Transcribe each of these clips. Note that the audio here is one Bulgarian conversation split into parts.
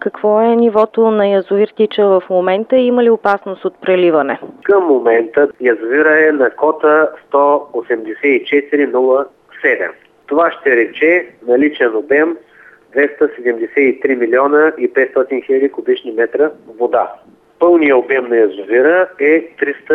Какво е нивото на язовир Тича в момента и има ли опасност от преливане? Към момента язовира е на кота 184,07. Това ще рече наличен обем 273 милиона и 500 хиляди кубични метра вода. Пълният обем на язовира е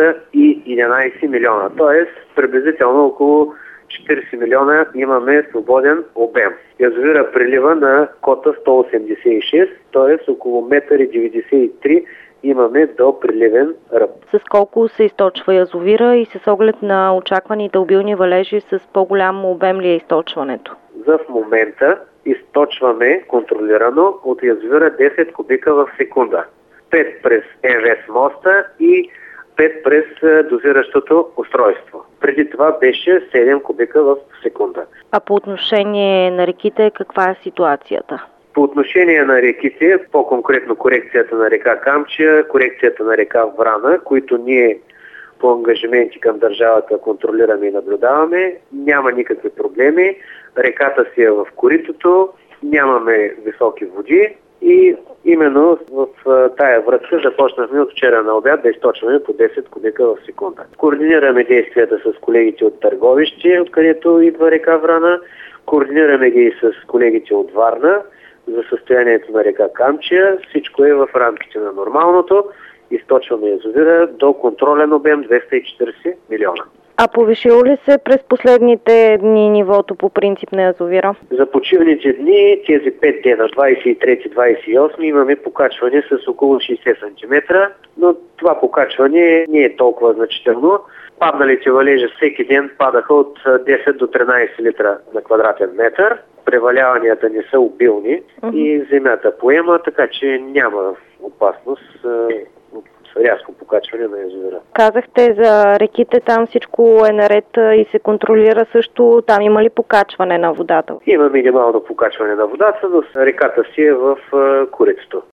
311 милиона, т.е. приблизително около 40 милиона имаме свободен обем. Язовира прелива на кота 186, т.е. около 1,93 м имаме до преливен ръб. С колко се източва язовира и с оглед на очакваните обилни валежи с по-голям обем ли е източването? За в момента източваме контролирано от язовира 10 кубика в секунда. 5 през МВС моста и 5 през дозиращото устройство. Преди това беше 7 кубика в секунда. А по отношение на реките, каква е ситуацията? По отношение на реките, по-конкретно корекцията на река Камчия, корекцията на река Врана, които ние по ангажименти към държавата контролираме и наблюдаваме, няма никакви проблеми. Реката си е в коритото, нямаме високи води и именно в тая връзка започнахме от вчера на обяд да източваме по 10 кубика в секунда. Координираме действията с колегите от Търговище, откъдето идва река Врана, координираме ги и с колегите от Варна за състоянието на река Камчия. Всичко е в рамките на нормалното. Източваме язовира до контролен обем 240 милиона. А повишило ли се през последните дни нивото по принцип на язовира? За почивните дни, тези 5 дена, 23-28, имаме покачване с около 60 см, но това покачване не е толкова значително. Падналите валежи всеки ден падаха от 10 до 13 литра на квадратен метър. Преваляванията не са обилни и земята поема, така че няма опасност от рязко покачване на язовира. Казахте за реките, там всичко е наред и се контролира също. Там има ли покачване на водата? Има минимално покачване на водата, но реката си е в коритото.